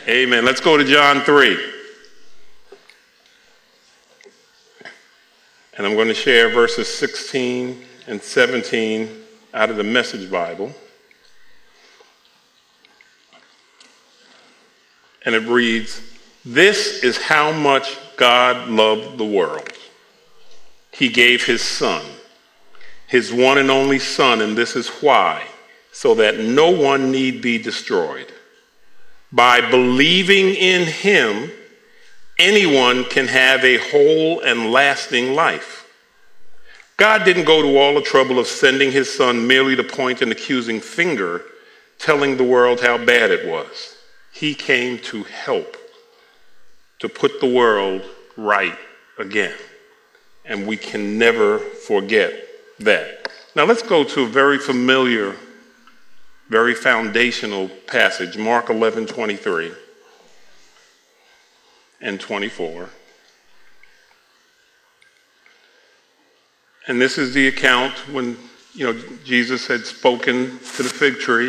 Amen. Let's go to John 3. And I'm going to share verses 16 and 17 out of the Message Bible. And it reads, "This is how much God loved the world. He gave his son, his one and only son, and this is why, so that no one need be destroyed. By believing in him, anyone can have a whole and lasting life. God didn't go to all the trouble of sending his son merely to point an accusing finger, telling the world how bad it was. He came to help, to put the world right again. And we can never forget that." Now let's go to a very familiar, very foundational passage, Mark 11:23 and 24. And this is the account when, Jesus had spoken to the fig tree,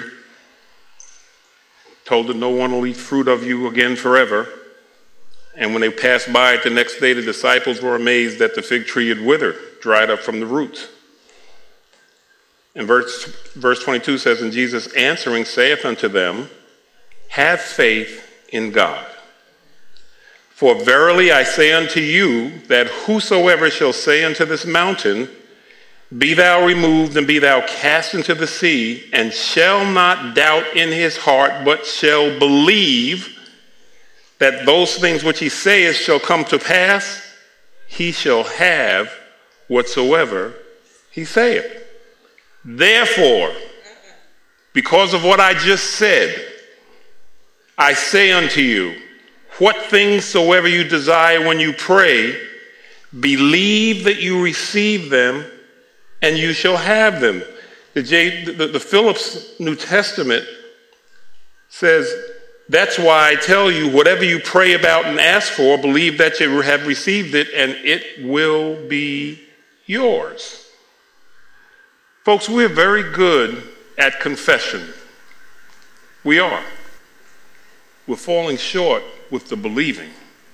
told that no one will eat fruit of you again forever. And when they passed by it the next day, the disciples were amazed that the fig tree had withered, dried up from the roots. And verse 22 says, "And Jesus answering saith unto them, Have faith in God. For verily I say unto you, that whosoever shall say unto this mountain, Be thou removed and be thou cast into the sea, and shall not doubt in his heart, but shall believe that those things which he saith shall come to pass, he shall have whatsoever he saith. Therefore, because of what I just said, I say unto you, what things soever you desire when you pray, believe that you receive them, and you shall have them." The Phillips New Testament says, "That's why I tell you, whatever you pray about and ask for, believe that you have received it, and it will be yours." Folks, we're very good at confession. We are. We're falling short with the believing.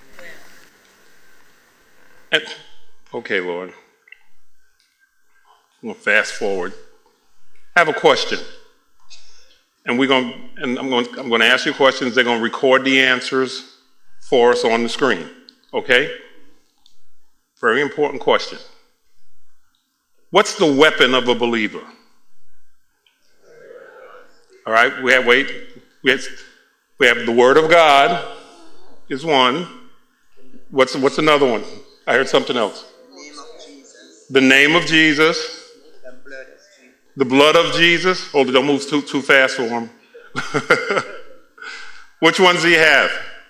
And, okay, Lord. I'm going to fast forward. I have a question. And I'm going to ask you questions. They're going to record the answers for us on the screen. Okay? Very important question. What's the weapon of a believer? All right, we have the Word of God is one. What's another one? I heard something else. The name of Jesus. The blood of Jesus. Hold it, don't move too fast for him. Which ones do you have?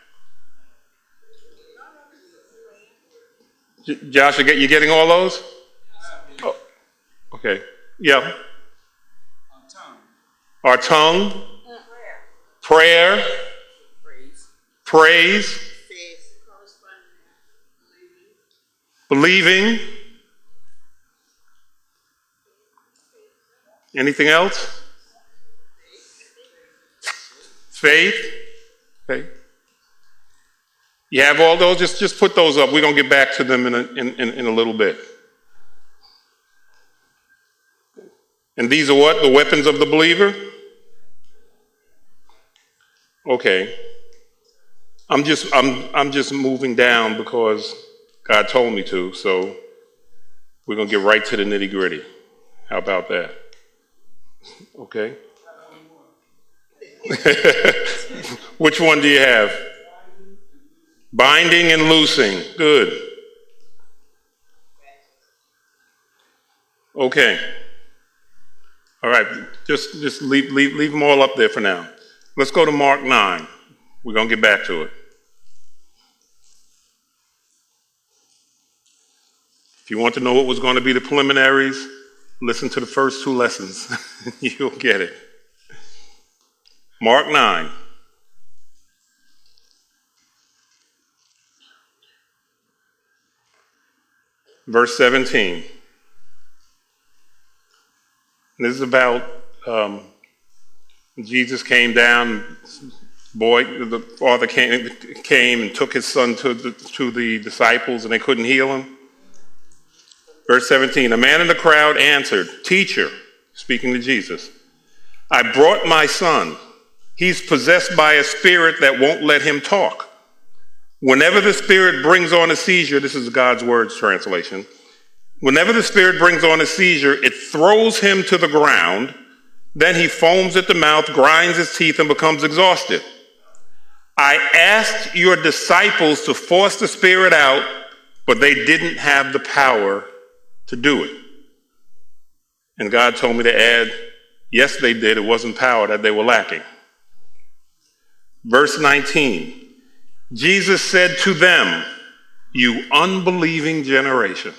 Josh, you getting all those? Oh, okay. Yeah. Our tongue. Prayer. Praise. Believing. Anything else? Faith. Okay. You have all those? Just put those up. We're going to get back to them in a little bit. And these are what? The weapons of the believer? Okay. I'm just moving down because God told me to, so we're going to get right to the nitty-gritty. How about that? Okay. Which one do you have? Binding and loosing. Good. Okay. All right. Just leave them all up there for now. Let's go to Mark 9. We're going to get back to it. If you want to know what was going to be the preliminaries, listen to the first two lessons. You'll get it. Mark 9. Verse 17. This is about Jesus came down, The father came and took his son to the disciples, and they couldn't heal him. Verse 17, a man in the crowd answered, "Teacher," speaking to Jesus, "I brought my son. He's possessed by a spirit that won't let him talk. Whenever the spirit brings on a seizure," this is God's Words translation, "whenever the spirit brings on a seizure, it throws him to the ground. Then he foams at the mouth, grinds his teeth, and becomes exhausted. I asked your disciples to force the spirit out, but they didn't have the power to do it." And God told me to add, yes, they did. It wasn't power that they were lacking. Verse 19, Jesus said to them, "You unbelieving generation,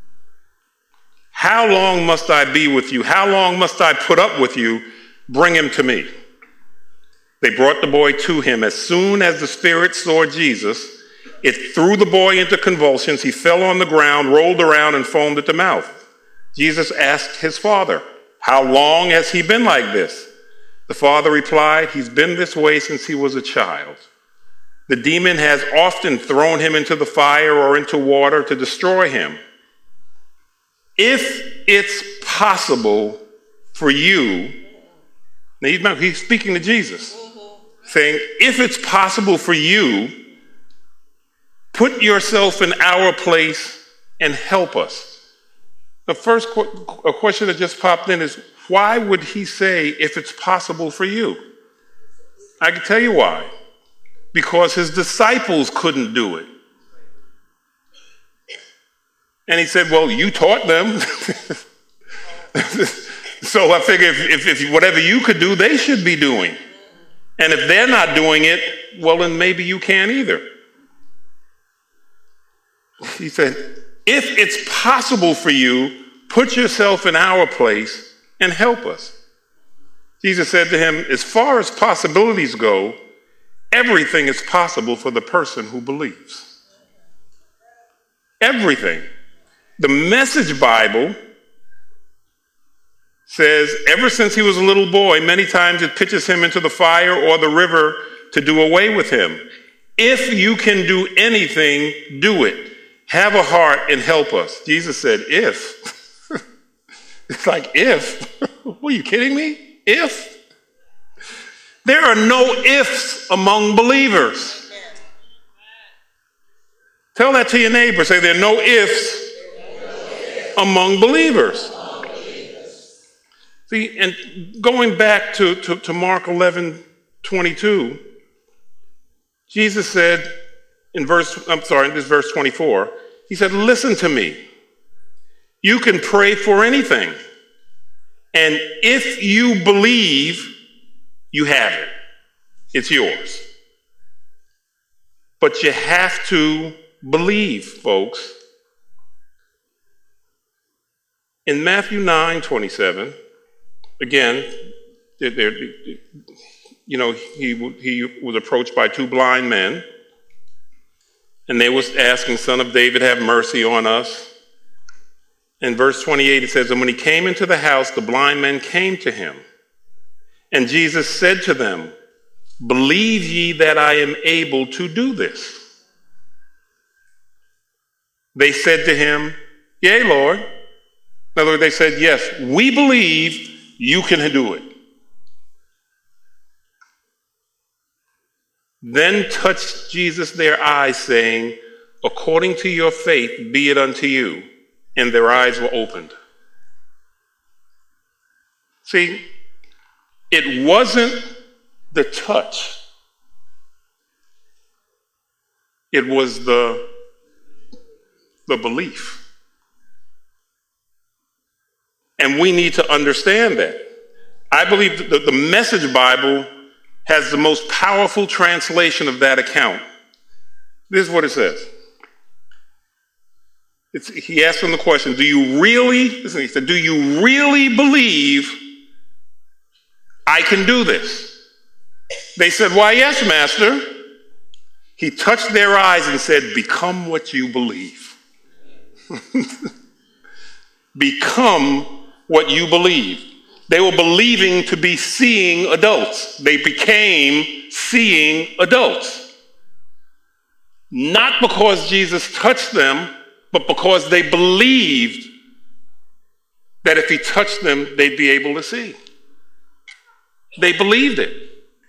how long must I be with you? How long must I put up with you? Bring him to me." They brought the boy to him. As soon as the spirit saw Jesus, it threw the boy into convulsions. He fell on the ground, rolled around, and foamed at the mouth. Jesus asked his father, "How long has he been like this?" The father replied, "He's been this way since he was a child. The demon has often thrown him into the fire or into water to destroy him. If it's possible for you," now he's speaking to Jesus, saying, "If it's possible for you, put yourself in our place and help us." The first a question that just popped in is, why would he say, "if it's possible for you"? I can tell you why. Because his disciples couldn't do it. And he said, "Well, you taught them." So I figure if whatever you could do, they should be doing. And if they're not doing it, well, then maybe you can't either. He said, "If it's possible for you, put yourself in our place and help us." Jesus said to him, "As far as possibilities go, everything is possible for the person who believes." Everything. The Message Bible says ever since he was a little boy, many times it pitches him into the fire or the river to do away with him. If you can do anything, do it. Have a heart and help us. Jesus said, if. It's like, if? Were you kidding me? If? There are no ifs among believers. Tell that to your neighbor. Say, there are no ifs among believers. See, and going back to Mark 11:22, Jesus said in verse 24, he said, "Listen to me. You can pray for anything. And if you believe, you have it. It's yours. But you have to believe, folks." In Matthew 9:27, again, he was approached by two blind men, and they was asking, "Son of David, have mercy on us." In verse 28, it says, "And when he came into the house, the blind men came to him. And Jesus said to them, 'Believe ye that I am able to do this?' They said to him, 'Yea, Lord.'" In other words, they said, "Yes, we believe you can do it." Then touched Jesus their eyes, saying, "According to your faith be it unto you." And their eyes were opened. See, it wasn't the touch. It was the belief. And we need to understand that. I believe that the Message Bible has the most powerful translation of that account. This is what it says. He asked them the question, he said, "Do you really believe I can do this?" They said, "Why, yes, Master." He touched their eyes and said, "Become what you believe." Become what you believe. They were believing to be seeing adults. They became seeing adults. Not because Jesus touched them, but because they believed that if he touched them, they'd be able to see. They believed it.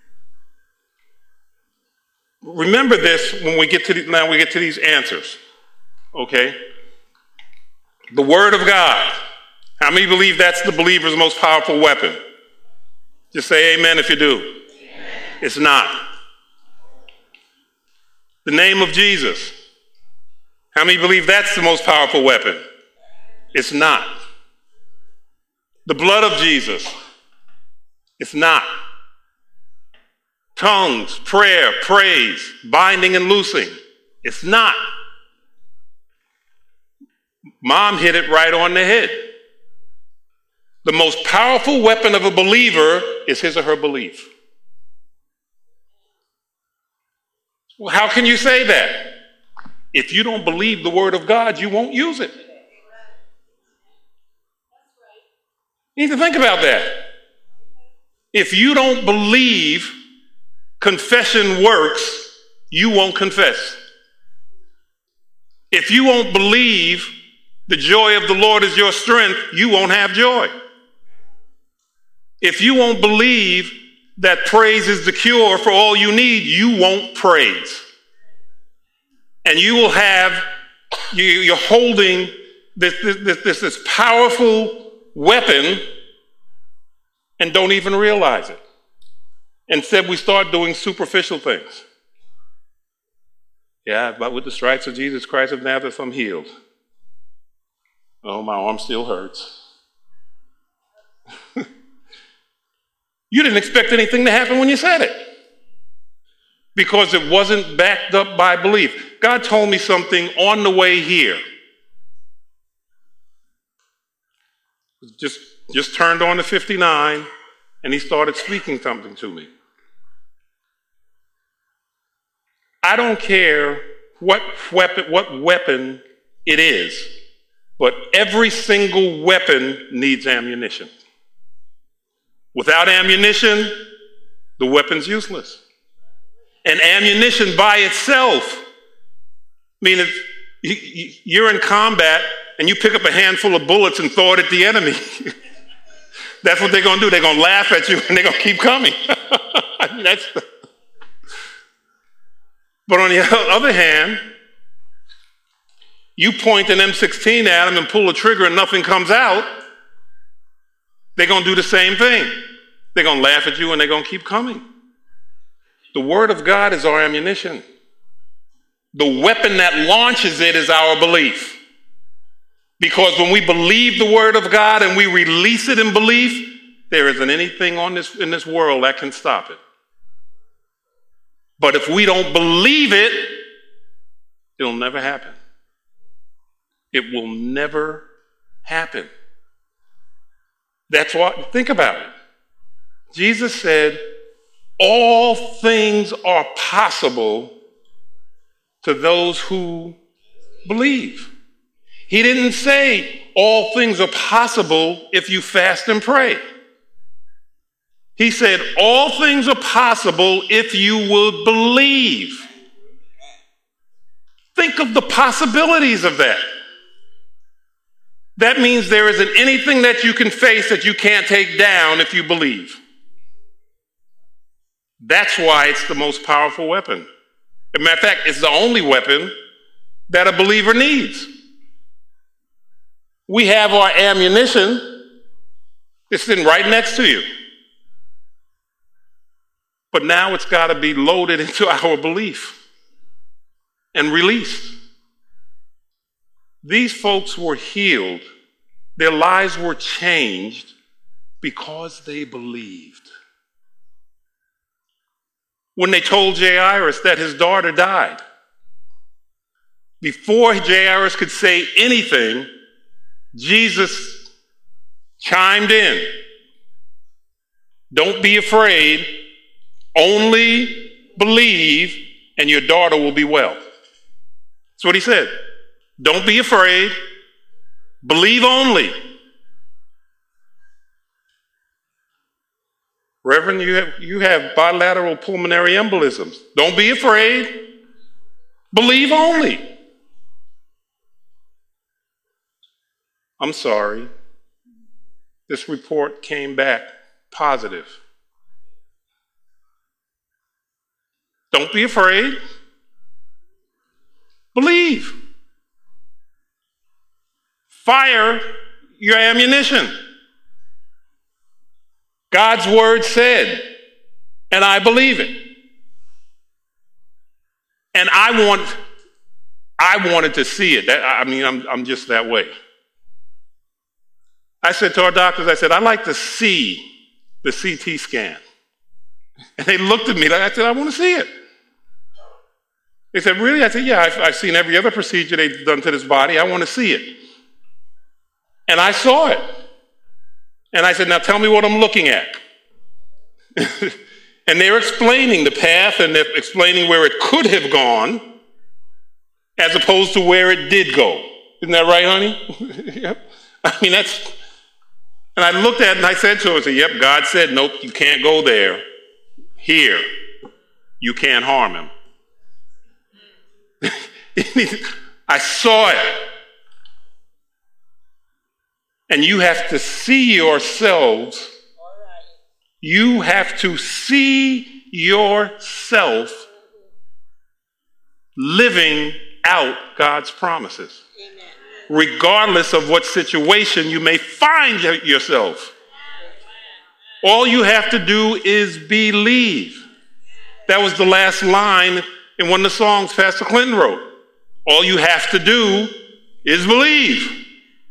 Remember this when we get to now we get to these answers. Okay? The Word of God. How many believe that's the believer's most powerful weapon? Just say amen if you do. Amen. It's not. The name of Jesus. How many believe that's the most powerful weapon? It's not. The blood of Jesus. It's not. Tongues, prayer, praise, binding and loosing. It's not. Mom hit it right on the head. The most powerful weapon of a believer is his or her belief. Well, how can you say that? If you don't believe the Word of God, you won't use it. You need to think about that. If you don't believe confession works, you won't confess. If you won't believe the joy of the Lord is your strength, you won't have joy. If you won't believe that praise is the cure for all you need, you won't praise. And you will have, you're holding this powerful weapon and don't even realize it. Instead, we start doing superficial things. Yeah, but with the stripes of Jesus Christ of Nazareth, I'm healed. Oh, my arm still hurts. You didn't expect anything to happen when you said it because it wasn't backed up by belief. God told me something on the way here. Just turned on to 59, and he started speaking something to me. I don't care what weapon it is, but every single weapon needs ammunition. Without ammunition, the weapon's useless. And ammunition by itself, meaning you're in combat and you pick up a handful of bullets and throw it at the enemy. That's what they're going to do. They're going to laugh at you and they're going to keep coming. But on the other hand, you point an M16 at them and pull a trigger and nothing comes out, they're going to do the same thing. They're going to laugh at you and they're going to keep coming. The Word of God is our ammunition. The weapon that launches it is our belief. Because when we believe the Word of God and we release it in belief, there isn't anything in this world that can stop it. But if we don't believe it, it'll never happen. It will never happen. That's what, think about it. Jesus said, all things are possible to those who believe. He didn't say all things are possible if you fast and pray. He said all things are possible if you would believe. Think of the possibilities of that. That means there isn't anything that you can face that you can't take down if you believe. That's why it's the most powerful weapon. As a matter of fact, it's the only weapon that a believer needs. We have our ammunition. It's sitting right next to you. But now it's got to be loaded into our belief and released. These folks were healed. Their lives were changed because they believed. When they told Jairus that his daughter died, before Jairus could say anything, Jesus chimed in. Don't be afraid, only believe, and your daughter will be well. That's what he said. Don't be afraid, believe only. Reverend, you have bilateral pulmonary embolisms. Don't be afraid. Believe only. I'm sorry. This report came back positive. Don't be afraid. Believe. Fire your ammunition. God's word said, and I believe it. And I wanted to see it. I'm just that way. I said to our doctors, I'd like to see the CT scan. And they looked at me like, I said, I want to see it. They said, really? I said, yeah, I've seen every other procedure they've done to this body. I want to see it. And I saw it. And I said, now tell me what I'm looking at. And they're explaining the path, and they're explaining where it could have gone as opposed to where it did go. Isn't that right, honey? Yep. And I looked at it and I said to him, yep, God said, nope, you can't go there. Here, you can't harm him. I saw it. And you have to see yourselves. You have to see yourself living out God's promises. Amen. Regardless of what situation you may find yourself. All you have to do is believe. That was the last line in one of the songs Pastor Clinton wrote. All you have to do is believe.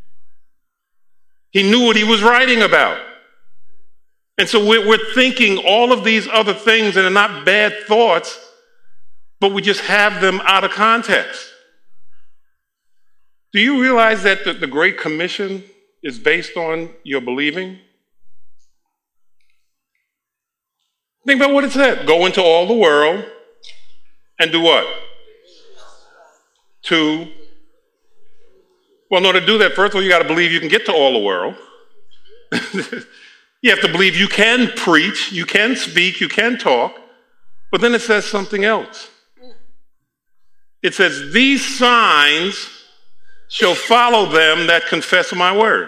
He knew what he was writing about. And so we're thinking all of these other things, and they're not bad thoughts, but we just have them out of context. Do you realize that the Great Commission is based on your believing? Think about what it said. Go into all the world and do what? To do that, first of all, you got to believe you can get to all the world. You have to believe you can preach, you can speak, you can talk. But then it says something else. It says, these signs shall follow them that confess my word.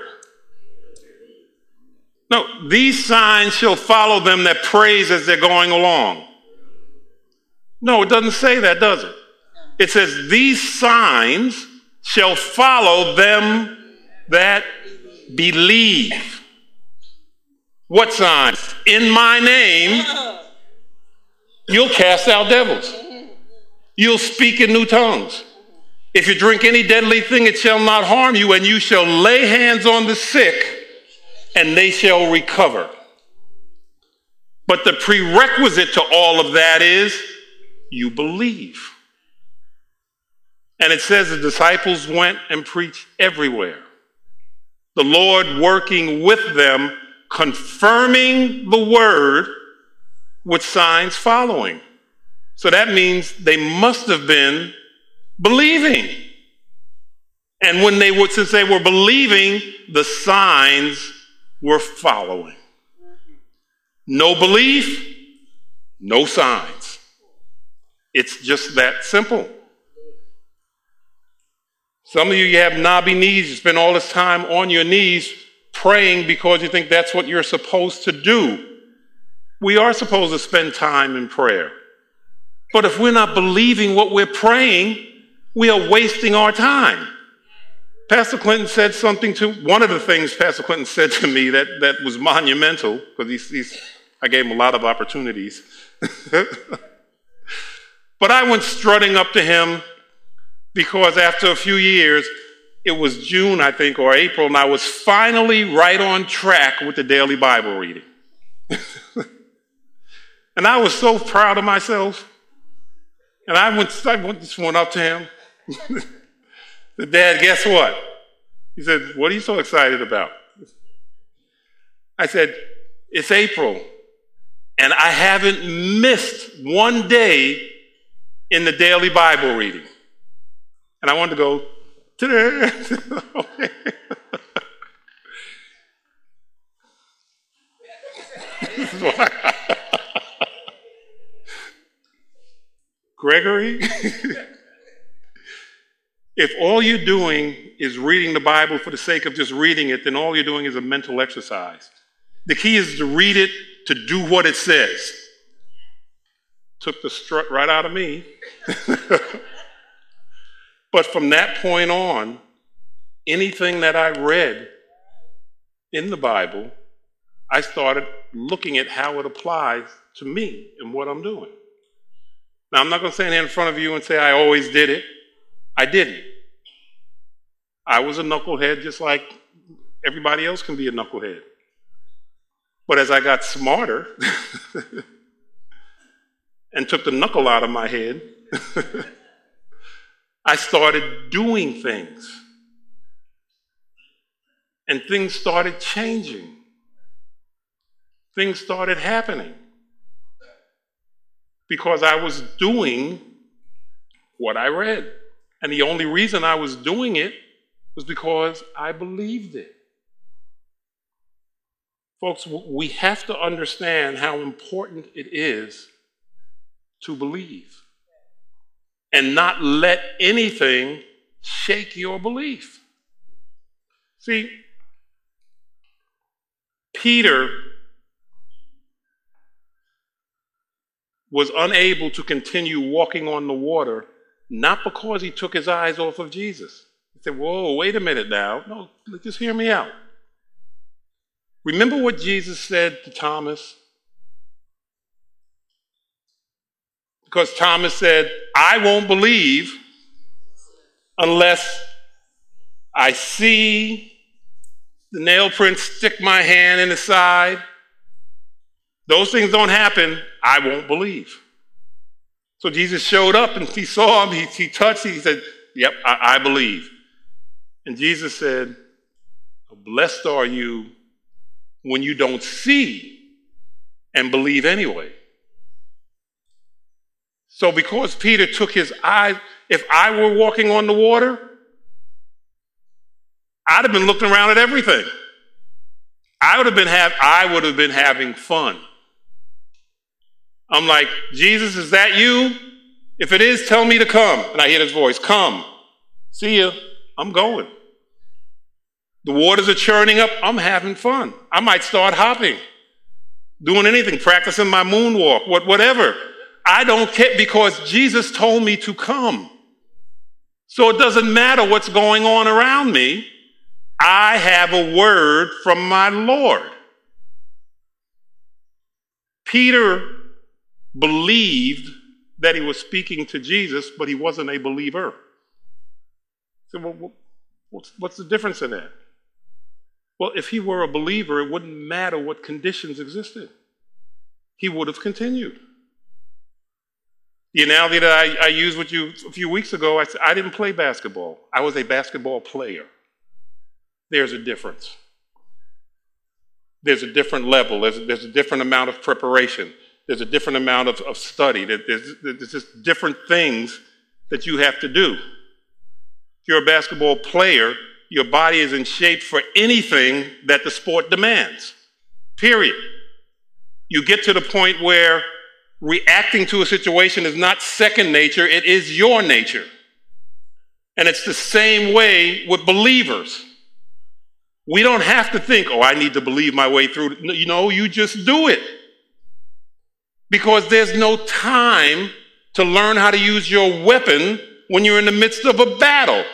No, these signs shall follow them that praise as they're going along. No, it doesn't say that, does it? It says, these signs shall follow them that believe. What signs? In my name, you'll cast out devils. You'll speak in new tongues. If you drink any deadly thing, it shall not harm you, and you shall lay hands on the sick, and they shall recover. But the prerequisite to all of that is you believe. And it says the disciples went and preached everywhere. The Lord working with them, confirming the word with signs following. So that means they must have been believing. And since they were believing, the signs were following. No belief, no signs. It's just that simple. Some of you have knobby knees. You spend all this time on your knees praying because you think that's what you're supposed to do. We are supposed to spend time in prayer. But if we're not believing what we're praying, we are wasting our time. Pastor Clinton said something one of the things Pastor Clinton said to me that was monumental, because I gave him a lot of opportunities. But I went strutting up to him because after a few years, it was June, I think, or April, and I was finally right on track with the daily Bible reading. And I was so proud of myself. And I just went up to him. Said, Dad, guess what? He said, what are you so excited about? I said, it's April, and I haven't missed one day in the daily Bible reading. And I wanted to go, Gregory, if all you're doing is reading the Bible for the sake of just reading it, then all you're doing is a mental exercise. The key is to read it, to do what it says. Took the strut right out of me. But from that point on, anything that I read in the Bible, I started looking at how it applies to me and what I'm doing. Now, I'm not going to stand here in front of you and say I always did it. I didn't. I was a knucklehead just like everybody else can be a knucklehead. But as I got smarter and took the knuckle out of my head, I started doing things. And things started changing. Things started happening. Because I was doing what I read. And the only reason I was doing it was because I believed it. Folks, we have to understand how important it is to believe and not let anything shake your belief. See, Peter was unable to continue walking on the water, not because he took his eyes off of Jesus. He said, whoa, wait a minute now. No, just hear me out. Remember what Jesus said to Thomas? Because Thomas said, I won't believe unless I see the nail prints, stick my hand in the side. Those things don't happen, I won't believe. So Jesus showed up and he saw him, he touched, he said, yep, I believe. And Jesus said, blessed are you when you don't see and believe anyway. So because Peter took his eyes, if I were walking on the water, I'd have been looking around at everything. I would have been having fun. I'm like, Jesus, is that you? If it is, tell me to come. And I hear his voice, come. See ya. I'm going. The waters are churning up. I'm having fun. I might start hopping, doing anything, practicing my moonwalk, whatever. I don't care because Jesus told me to come. So it doesn't matter what's going on around me. I have a word from my Lord. Peter believed that he was speaking to Jesus, but he wasn't a believer. So what's the difference in that? Well, if he were a believer, it wouldn't matter what conditions existed. He would have continued. The analogy that I used with you a few weeks ago, I said, I didn't play basketball. I was a basketball player. There's a difference. There's a different level. There's a different amount of preparation. There's a different amount of study. There's just different things that you have to do. If you're a basketball player, your body is in shape for anything that the sport demands, period. You get to the point where reacting to a situation is not second nature, it is your nature. And it's the same way with believers. We don't have to think, oh, I need to believe my way through. You just do it. Because there's no time to learn how to use your weapon when you're in the midst of a battle.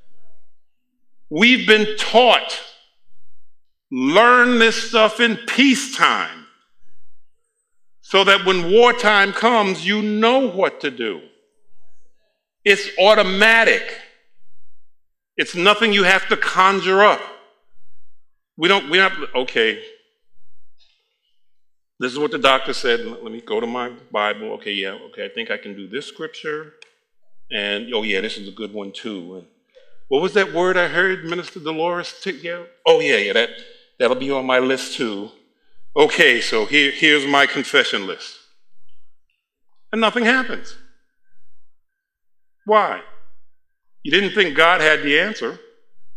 We've been taught, learn this stuff in peacetime, so that when wartime comes, you know what to do. It's automatic. It's nothing you have to conjure up. Okay, this is what the doctor said. Let me go to my Bible. Okay, I think I can do this scripture. And, this is a good one too. And what was that word I heard Minister Dolores take out? That'll be on my list too. Okay, so here's my confession list. And nothing happens. Why? You didn't think God had the answer.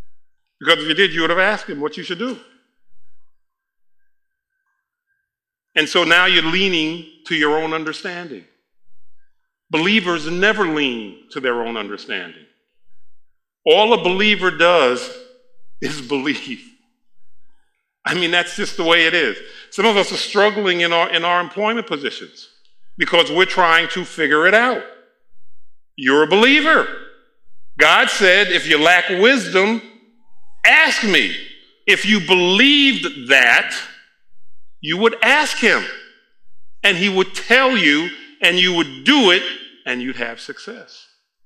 Because if you did, you would have asked him what you should do. And so now you're leaning to your own understanding. Believers never lean to their own understanding. All a believer does is believe. I mean, that's just the way it is. Some of us are struggling in our employment positions because we're trying to figure it out. You're a believer. God said, if you lack wisdom, ask me. If you believed that, you would ask him, and he would tell you, and you would do it, and you'd have success.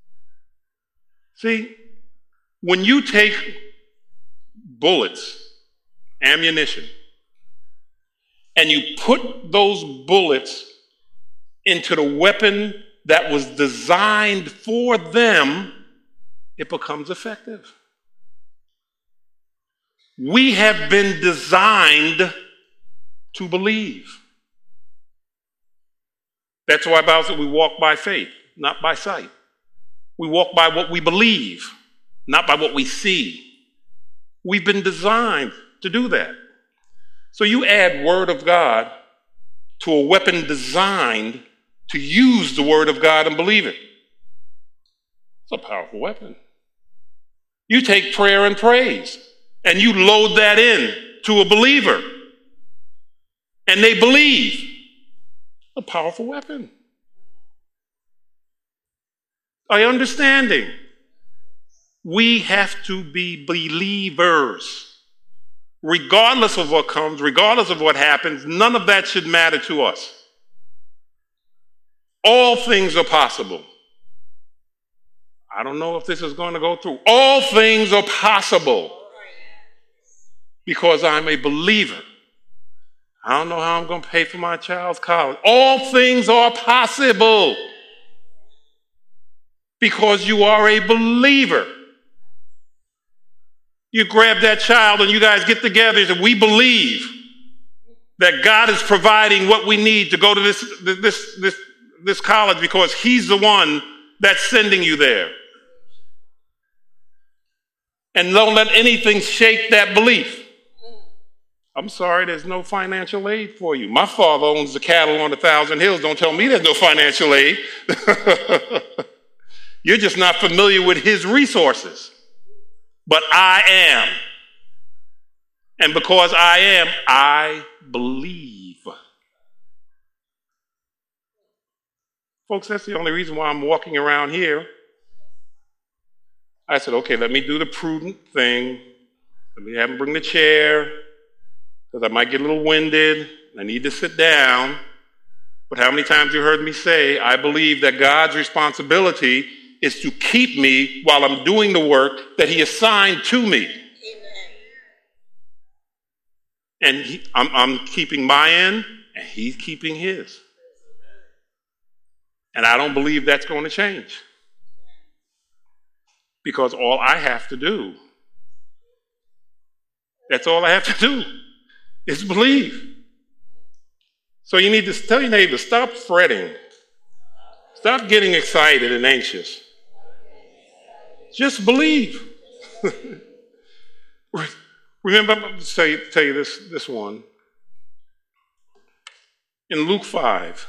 See, when you take bullets, ammunition, and you put those bullets into the weapon that was designed for them, it becomes effective. We have been designed to believe. That's why the Bible says we walk by faith, not by sight. We walk by what we believe, not by what we see. We've been designed to do that. So you add Word of God to a weapon designed to use the Word of God and believe it. It's a powerful weapon. You take prayer and praise and you load that in to a believer and they believe. A powerful weapon. Are you understanding? We have to be believers. Regardless of what comes, regardless of what happens, none of that should matter to us. All things are possible. I don't know if this is going to go through. All things are possible because I'm a believer. I don't know how I'm going to pay for my child's college. All things are possible because you are a believer. You grab that child and you guys get together and we believe that God is providing what we need to go to this college because he's the one that's sending you there. And don't let anything shake that belief. I'm sorry, there's no financial aid for you. My father owns the cattle on 1,000 hills. Don't tell me there's no financial aid. You're just not familiar with his resources. But I am. And because I am, I believe. Folks, that's the only reason why I'm walking around here. I said, okay, let me do the prudent thing. Let me have him bring the chair, because I might get a little winded. I need to sit down. But how many times you heard me say, I believe that God's responsibility is to keep me while I'm doing the work that he assigned to me. Amen. And I'm keeping my end, and he's keeping his. And I don't believe that's going to change. Because all I have to do, that's all I have to do, is believe. So you need to tell your neighbor, stop fretting. Stop getting excited and anxious. Just believe. Remember, I'm going to tell you this one. In Luke 5,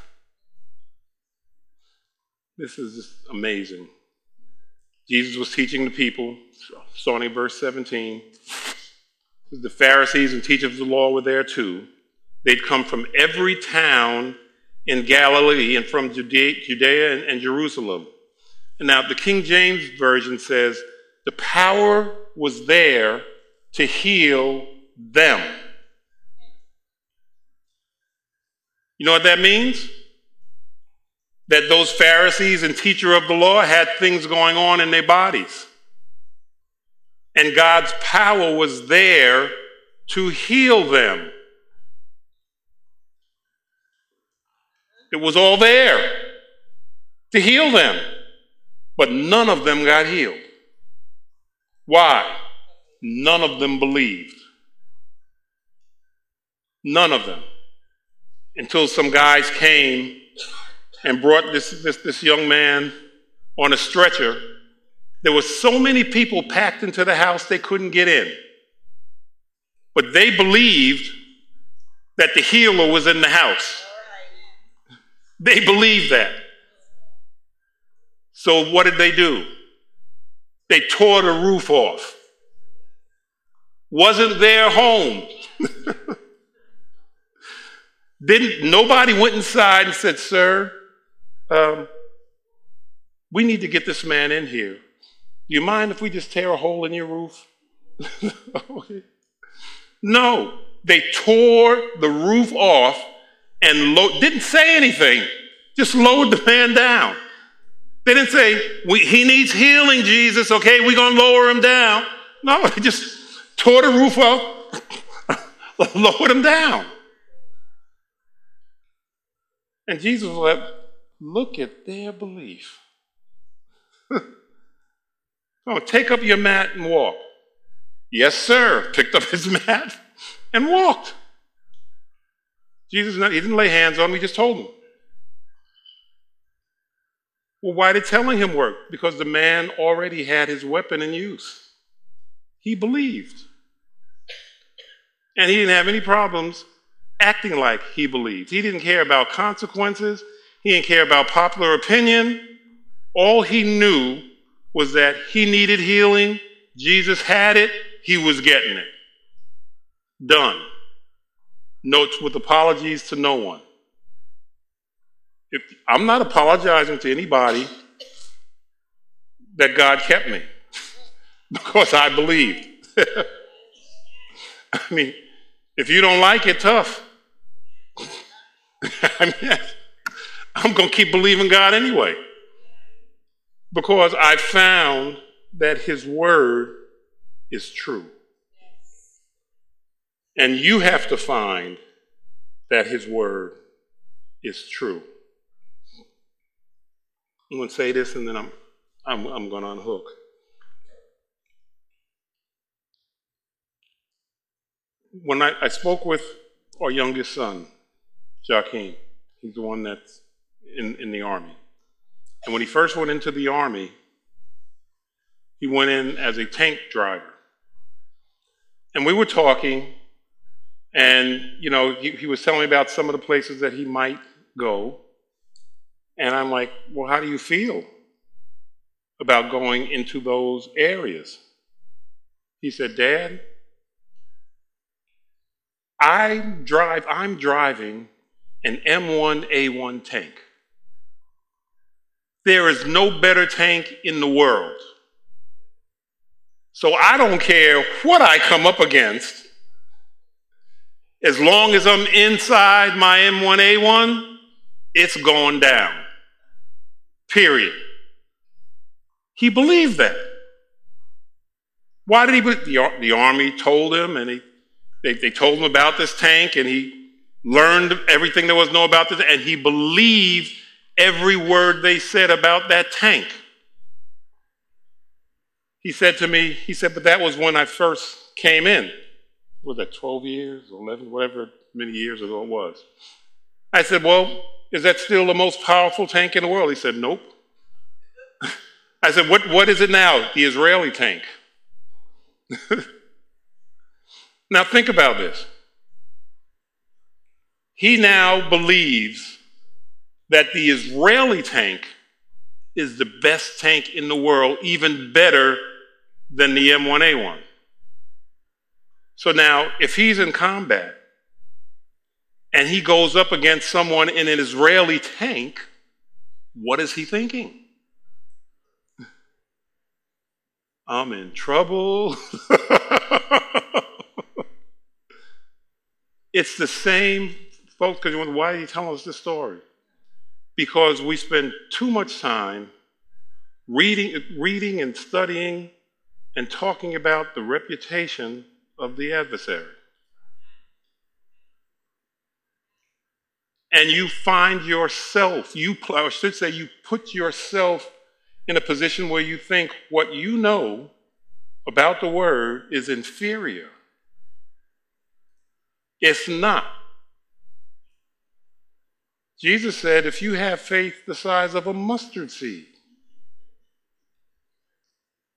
this is just amazing. Jesus was teaching the people, starting in verse 17. The Pharisees and teachers of the law were there too. They'd come from every town in Galilee and from Judea and Jerusalem. And now the King James Version says, the power was there to heal them. You know what that means? That those Pharisees and teachers of the law had things going on in their bodies. And God's power was there to heal them. It was all there to heal them. But none of them got healed. Why? None of them believed. None of them. Until some guys came and brought this young man on a stretcher. There were so many people packed into the house they couldn't get in. But they believed that the healer was in the house. They believed that. So what did they do? They tore the roof off. Wasn't their home. Nobody went inside and said, sir, we need to get this man in here. Do you mind if we just tear a hole in your roof? No, they tore the roof off and didn't say anything, just lowered the man down. They didn't say, he needs healing, Jesus, okay, we're going to lower him down. No, they just tore the roof off, lowered him down. And Jesus was like, look at their belief. Oh, take up your mat and walk. Yes, sir. Picked up his mat and walked. Jesus, he didn't lay hands on him, he just told him. Well, why did telling him work? Because the man already had his weapon in use. He believed. And he didn't have any problems acting like he believed. He didn't care about consequences. He didn't care about popular opinion. All he knew was that he needed healing. Jesus had it. He was getting it. Done. Notes with apologies to no one. I'm not apologizing to anybody that God kept me because I believed. I mean, if you don't like it, tough. I mean, I'm going to keep believing God anyway because I found that his word is true. And you have to find that his word is true. I'm going to say this and then I'm going to unhook. When I spoke with our youngest son, Joaquin, he's the one that's in the Army. And when he first went into the Army, he went in as a tank driver. And we were talking, and, you know, he was telling me about some of the places that he might go. And I'm like, well, how do you feel about going into those areas? He said, Dad, I'm driving an M1A1 tank. There is no better tank in the world. So I don't care what I come up against. As long as I'm inside my M1A1, it's going down. Period. He believed that. Why did he believe? The Army told him, and they told him about this tank, and he learned everything there was to know about this, and he believed every word they said about that tank. He said to me, but that was when I first came in. Was that 12 years, 11, whatever many years ago it was. I said, well, is that still the most powerful tank in the world? He said, nope. I said, what is it now? The Israeli tank. Now think about this. He now believes that the Israeli tank is the best tank in the world, even better than the M1A1. So now, if he's in combat and he goes up against someone in an Israeli tank, what is he thinking? I'm in trouble. It's the same, folks, because you wonder, why are you telling us this story? Because we spend too much time reading and studying and talking about the reputation of the adversary. And you find yourself, you put yourself in a position where you think what you know about the word is inferior. It's not. Jesus said, if you have faith the size of a mustard seed,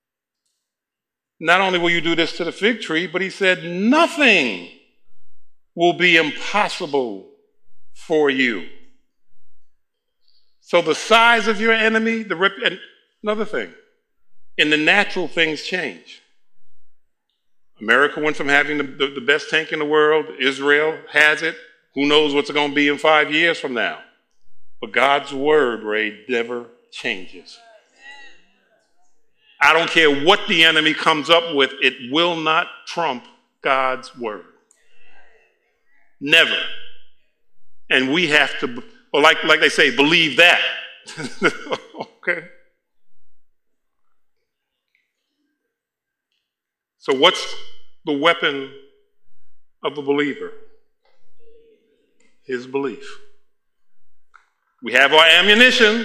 not only will you do this to the fig tree, but he said, nothing will be impossible for you. So the size of your enemy, and another thing, in the natural, things change. America went from having the best tank in the world. Israel has it. Who knows what's going to be in 5 years from now? But God's word, Ray, never changes. I don't care what the enemy comes up with, it will not trump God's word. Never. And we have to, or like they say, believe that. Okay. So what's the weapon of the believer? His belief. We have our ammunition.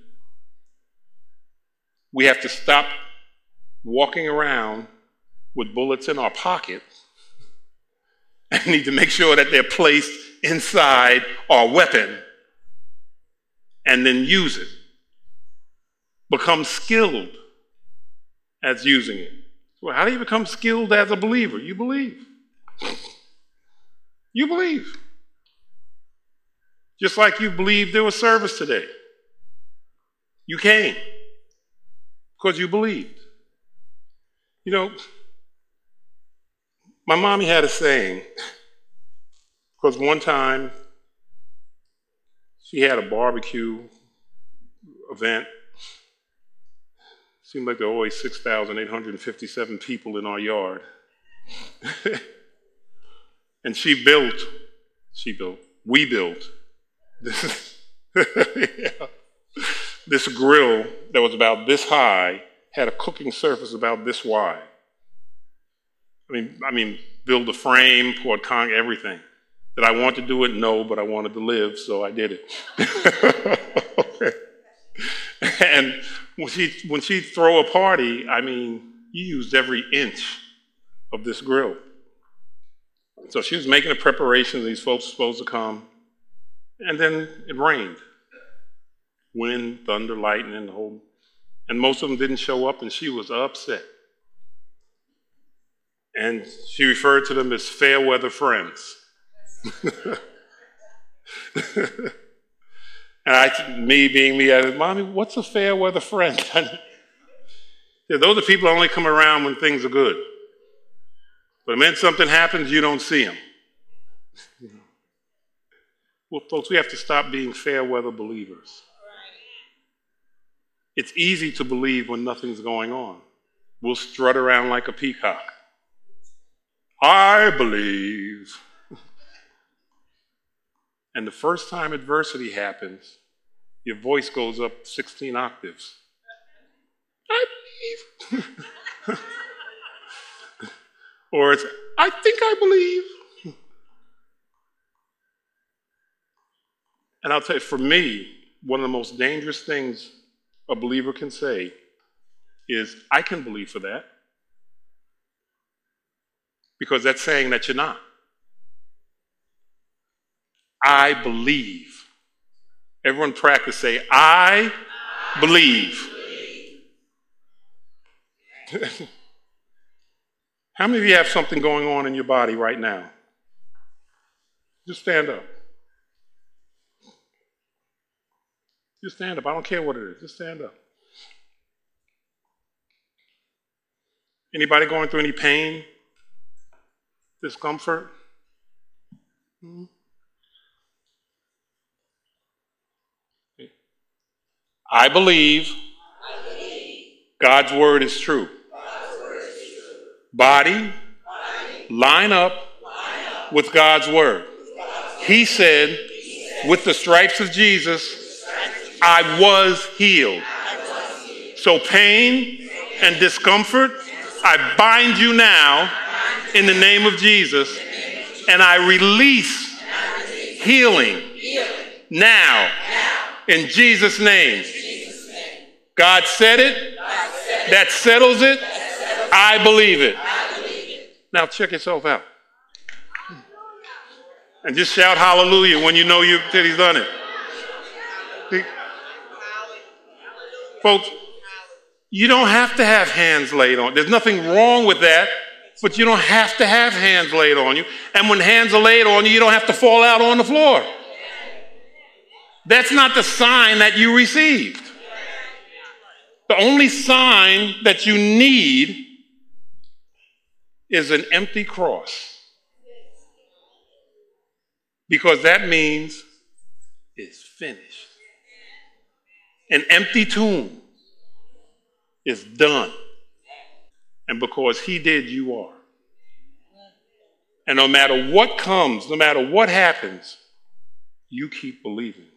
We have to stop walking around with bullets in our pocket and need to make sure that they're placed inside our weapon and then use it. Become skilled as using it. Well, how do you become skilled as a believer? You believe. You believe. Just like you believed there was service today. You came because you believed. You know, my mommy had a saying, because one time she had a barbecue event. Seemed like there were always 6,857 people in our yard. And we built this grill that was about this high, had a cooking surface about this wide. I mean, build a frame, poured concrete, everything. Did I want to do it? No, but I wanted to live, so I did it. Okay. And when she'd throw a party, I mean, you used every inch of this grill. So she was making the preparations, these folks were supposed to come, and then it rained. Wind, thunder, lightning, the whole, and most of them didn't show up, and she was upset. And she referred to them as fair weather friends. And me being me, I said, Mommy, what's a fair weather friend? Yeah, those are people that only come around when things are good. But the minute something happens, you don't see them. Well, folks, we have to stop being fair weather believers. It's easy to believe when nothing's going on. We'll strut around like a peacock. I believe. And the first time adversity happens, your voice goes up 16 octaves. I believe. Or it's, I think I believe. And I'll tell you, for me, one of the most dangerous things a believer can say is, I can believe for that. Because that's saying that you're not. I believe. Everyone practice, say, I believe. How many of you have something going on in your body right now? Just stand up. Just stand up. I don't care what it is. Just stand up. Anybody going through any pain? Discomfort? I believe God's word is true. Body, line up with God's word. He said, with the stripes of Jesus, I was healed. So pain and discomfort, I bind you now in the name of Jesus, and I release healing now in Jesus' name. God said it. That settles it. I believe it. Now check yourself out. And just shout hallelujah when you know that he's done it. See? Folks, you don't have to have hands laid on. There's nothing wrong with that. But you don't have to have hands laid on you. And when hands are laid on you, you don't have to fall out on the floor. That's not the sign that you received. The only sign that you need is an empty cross. Because that means it's finished. An empty tomb is done. And because he did, you are. And no matter what comes, no matter what happens, you keep believing.